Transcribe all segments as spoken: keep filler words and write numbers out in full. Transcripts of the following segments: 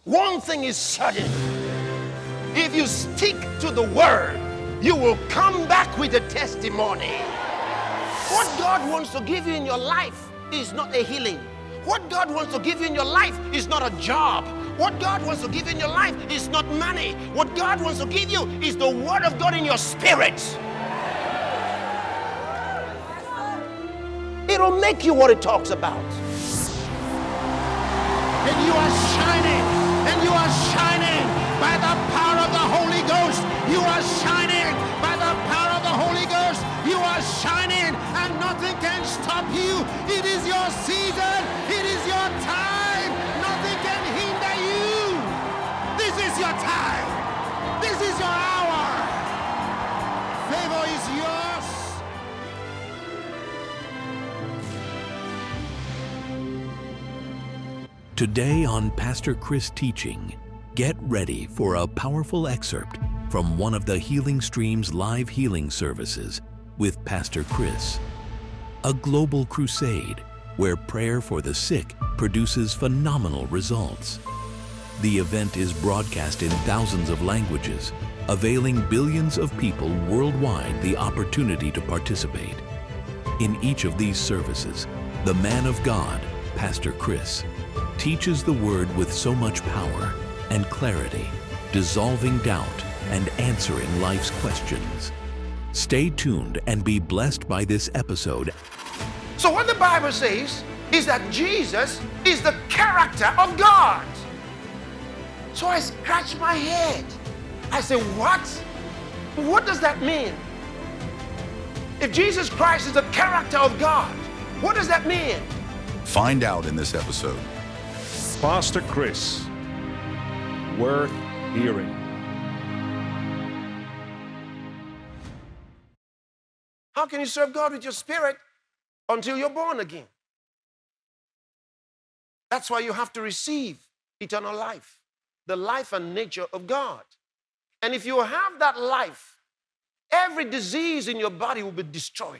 One thing is certain. If you stick to the word, you will come back with a testimony. What God wants to give you in your life is not a healing. What God wants to give you in your life is not a job. What God wants to give you in your life is not money. What God wants to give you is the word of God in your spirit. It'll make you what it talks about. And you are shining, and you are shining by the power of the Holy Ghost. You are shining by the power of the Holy Ghost. You are shining, and nothing can stop you. It is your season. It is your time. Nothing can hinder you. This is your time. This is your hour. Favor is yours. Today on Pastor Chris Teaching, get ready for a powerful excerpt from one of the Healing Stream's live healing services with Pastor Chris. A global crusade where prayer for the sick produces phenomenal results. The event is broadcast in thousands of languages, availing billions of people worldwide the opportunity to participate. In each of these services, the man of God, Pastor Chris, teaches the word with so much power and clarity, dissolving doubt and answering life's questions. Stay tuned and be blessed by this episode. So what the Bible says is that Jesus is the character of God. So I scratch my head. I say, what? What does that mean? If Jesus Christ is the character of God, what does that mean? Find out in this episode. Pastor Chris, worth hearing. How can you serve God with your spirit until you're born again? That's why you have to receive eternal life, the life and nature of God. And if you have that life, every disease in your body will be destroyed.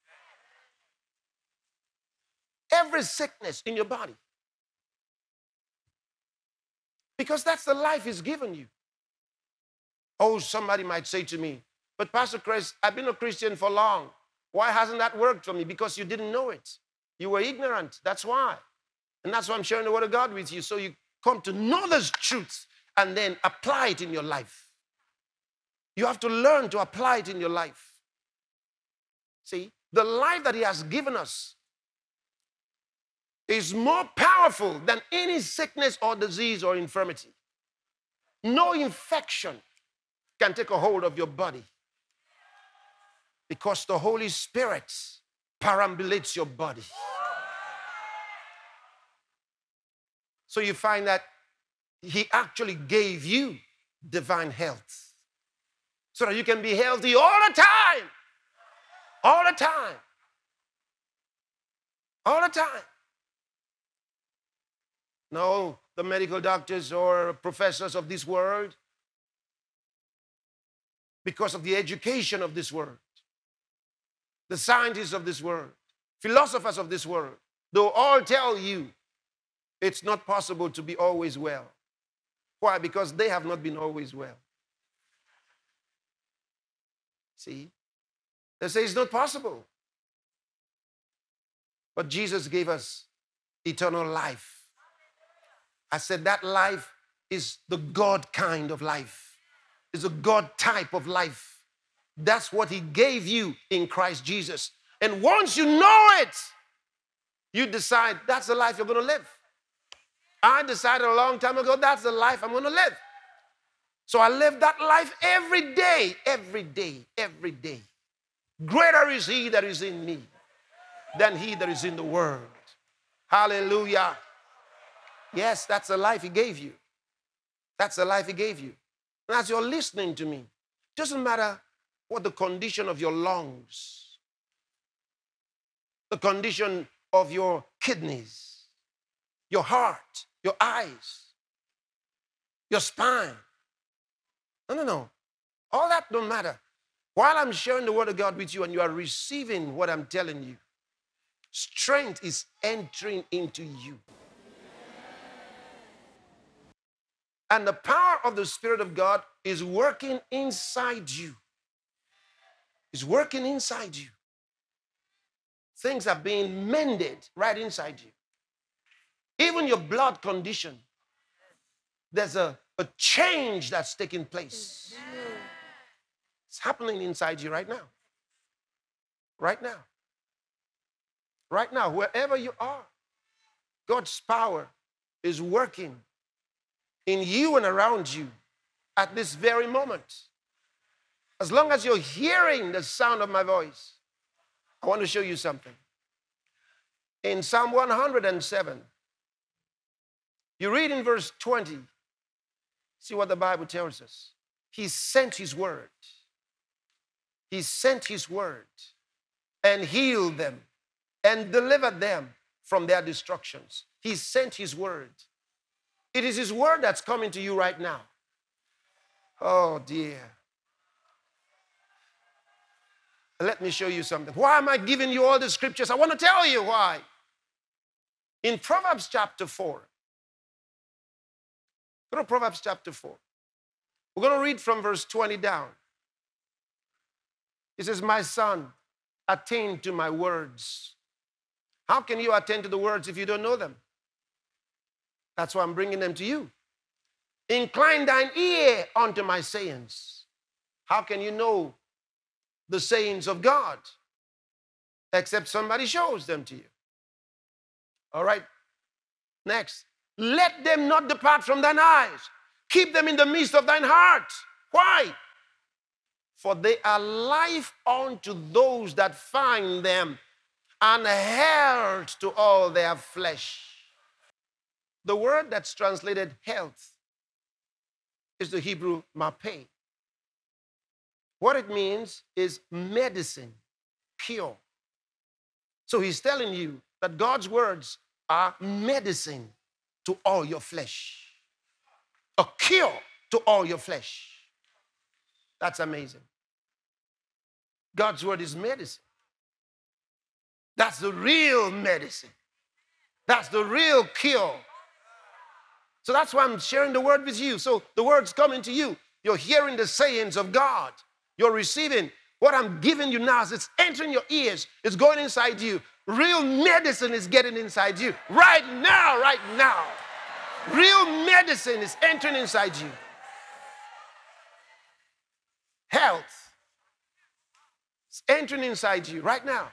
Every sickness in your body. Because that's the life He's given you. Oh, somebody might say to me, but Pastor Chris, I've been a Christian for long. Why hasn't that worked for me? Because you didn't know it. You were ignorant. That's why. And that's why I'm sharing the word of God with you. So you come to know those truths and then apply it in your life. You have to learn to apply it in your life. See, the life that He has given us is more powerful than any sickness or disease or infirmity. No infection can take a hold of your body because the Holy Spirit perambulates your body. So you find that He actually gave you divine health so that you can be healthy all the time. All the time. All the time. No, the medical doctors or professors of this world, because of the education of this world, the scientists of this world, philosophers of this world, they'll all tell you it's not possible to be always well. Why? Because they have not been always well. See? They say it's not possible. But Jesus gave us eternal life. I said that life is the God kind of life. It's a God type of life. That's what He gave you in Christ Jesus. And once you know it, you decide that's the life you're going to live. I decided a long time ago that's the life I'm going to live. So I live that life every day, every day, every day. Greater is He that is in me than he that is in the world. Hallelujah. Yes, that's the life He gave you. That's the life He gave you. And as you're listening to me, it doesn't matter what the condition of your lungs, the condition of your kidneys, your heart, your eyes, your spine. No, no, no. All that don't matter. While I'm sharing the word of God with you and you are receiving what I'm telling you, strength is entering into you. And the power of the Spirit of God is working inside you. It's working inside you. Things are being mended right inside you. Even your blood condition, there's a, a change that's taking place. It's happening inside you right now. Right now. Right now, wherever you are, God's power is working in you and around you at this very moment. As long as you're hearing the sound of my voice, I want to show you something. In Psalm one hundred seven, you read in verse twenty, see what the Bible tells us. He sent his word. He sent his word and healed them and delivered them from their destructions. He sent his word. It is his word that's coming to you right now. Oh, dear. Let me show you something. Why am I giving you all the scriptures? I want to tell you why. In Proverbs chapter four, go to Proverbs chapter four. We're going to read from verse twenty down. It says, my son, attend to my words. How can you attend to the words if you don't know them? That's why I'm bringing them to you. Incline thine ear unto my sayings. How can you know the sayings of God except somebody shows them to you? All right. Next. Let them not depart from thine eyes. Keep them in the midst of thine heart. Why? For they are life unto those that find them, and health to all their flesh. The word that's translated health is the Hebrew mapeh. What it means is medicine, cure. So he's telling you that God's words are medicine to all your flesh. A cure to all your flesh. That's amazing. God's word is medicine. That's the real medicine. That's the real cure. So that's why I'm sharing the word with you. So the word's coming to you. You're hearing the sayings of God. You're receiving what I'm giving you now. It's entering your ears. It's going inside you. Real medicine is getting inside you. Right now, right now. Real medicine is entering inside you. Health is entering inside you right now.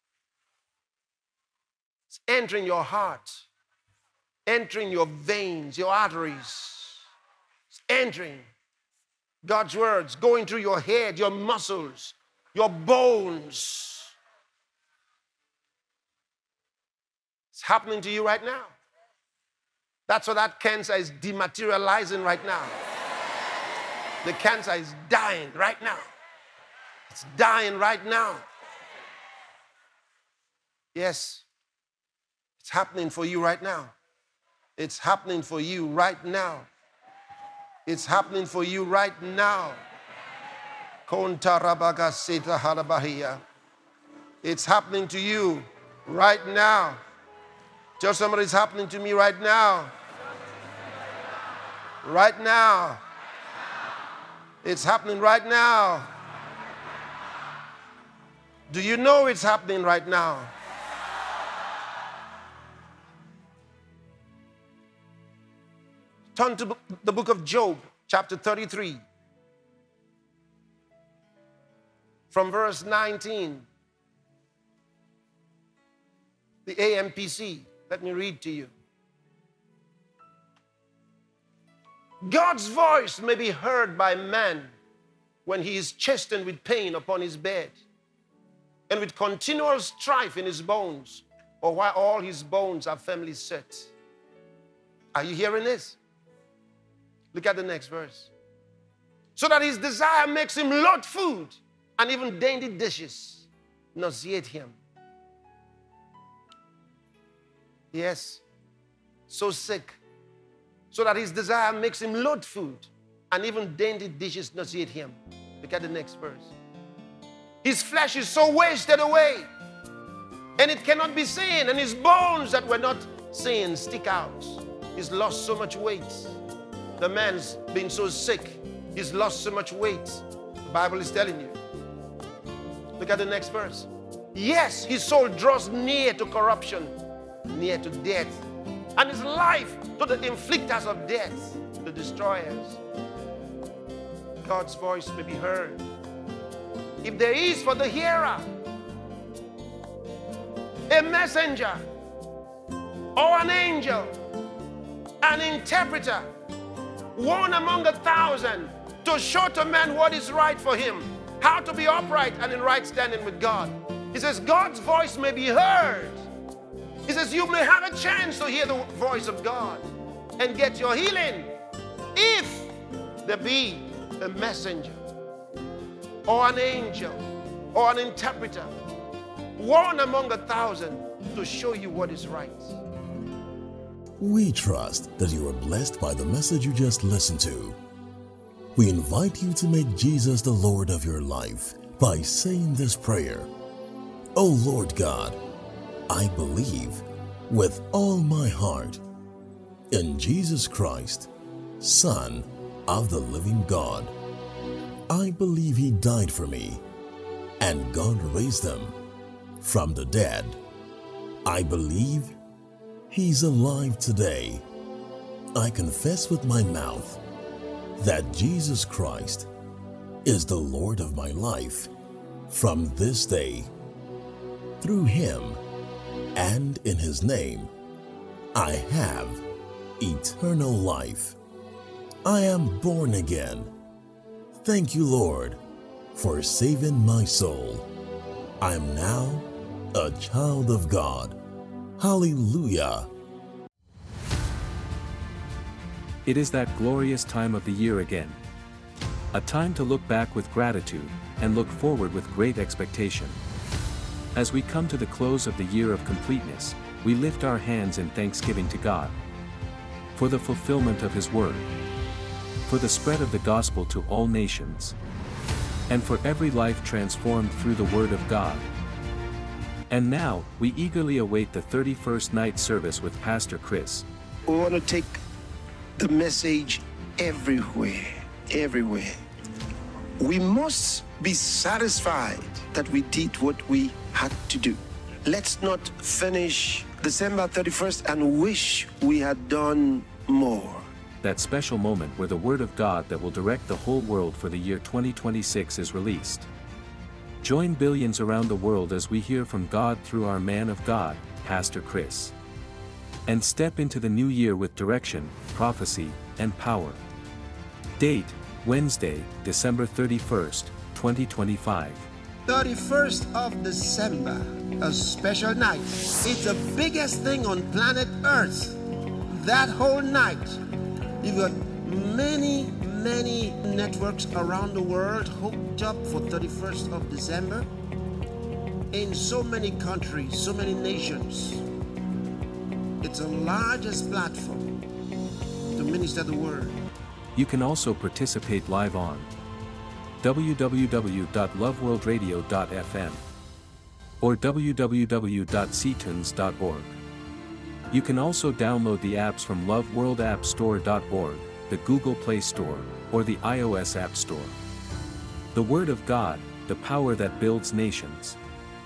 It's entering your heart, entering your veins, your arteries. It's entering. God's words going through your head, your muscles, your bones. It's happening to you right now. That's why that cancer is dematerializing right now. The cancer is dying right now. It's dying right now. Yes. It's happening for you right now. It's happening for you right now. It's happening for you right now. It's happening to you right now. Tell somebody it's happening to me right now. Right now. It's happening right now. Do you know it's happening right now? Turn to the book of Job, chapter thirty-three. From verse nineteen. The A M P C. Let me read to you. God's voice may be heard by man when he is chastened with pain upon his bed and with continual strife in his bones, or while all his bones are firmly set. Are you hearing this? Look at the next verse. So that his desire makes him loathe food, and even dainty dishes nauseate him. Yes, so sick. So that his desire makes him loathe food, and even dainty dishes nauseate him. Look at the next verse. His flesh is so wasted away, and it cannot be seen, and his bones that were not seen stick out. He's lost so much weight. The man's been so sick. He's lost so much weight. The Bible is telling you. Look at the next verse. Yes, his soul draws near to corruption, near to death, and his life to the inflictors of death, the destroyers. God's voice may be heard. If there is for the hearer a messenger or an angel, an interpreter, one among a thousand, to show to man what is right for him, how to be upright and in right standing with God. He says God's voice may be heard. He says you may have a chance to hear the voice of God and get your healing if there be a messenger or an angel or an interpreter, one among a thousand, to show you what is right. We trust that you are blessed by the message you just listened to. We invite you to make Jesus the Lord of your life by saying this prayer. O Lord God, I believe with all my heart in Jesus Christ, Son of the living God. I believe He died for me and God raised Him from the dead. I believe He's alive today. I confess with my mouth that Jesus Christ is the Lord of my life from this day. Through Him and in His name, I have eternal life. I am born again. Thank you, Lord, for saving my soul. I am now a child of God. Hallelujah. It is that glorious time of the year again. A time to look back with gratitude and look forward with great expectation. As we come to the close of the year of completeness, we lift our hands in thanksgiving to God for the fulfillment of His word, for the spread of the gospel to all nations, and for every life transformed through the word of God. And now, we eagerly await the thirty-first night service with Pastor Chris. We want to take the message everywhere, everywhere. We must be satisfied that we did what we had to do. Let's not finish December thirty-first and wish we had done more. That special moment where the Word of God that will direct the whole world for the year twenty twenty-six is released. Join billions around the world as we hear from God through our man of God, Pastor Chris. And step into the new year with direction, prophecy, and power. Date, Wednesday, December thirty-first, twenty twenty-five. thirty-first of December, a special night. It's the biggest thing on planet Earth. That whole night, you've got many, many networks around the world hooked up for thirty-first of December in so many countries, so many nations. It's the largest platform to minister the word. You can also participate live on w w w dot love world radio dot f m or w w w dot c tunes dot org. You can also download the apps from love world app store dot org, the Google Play Store, or the iOS App Store. The Word of God, the power that builds nations.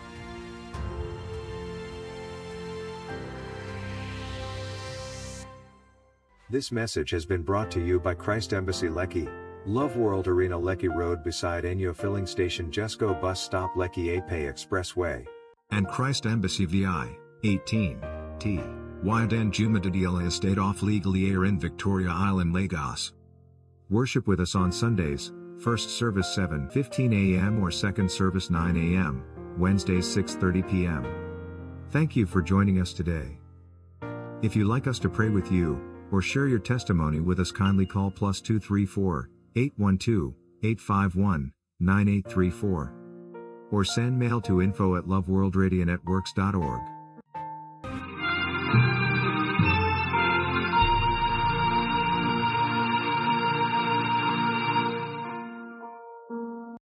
This message has been brought to you by Christ Embassy Lekki, Love World Arena Lekki Road beside Enyo Filling Station Jesco Bus Stop Lekki Ape Expressway, and Christ Embassy V I, eighteen, T, Wyden Jumadadila Estate off Legally Air in Victoria Island, Lagos. Worship with us on Sundays, first service seven fifteen a m or second service nine a m, Wednesdays six thirty p m Thank you for joining us today. If you'd like us to pray with you, or share your testimony with us, kindly call plus two three four, eight one two, eight five one, nine eight three four. Or send mail to info at love world radio networks dot org.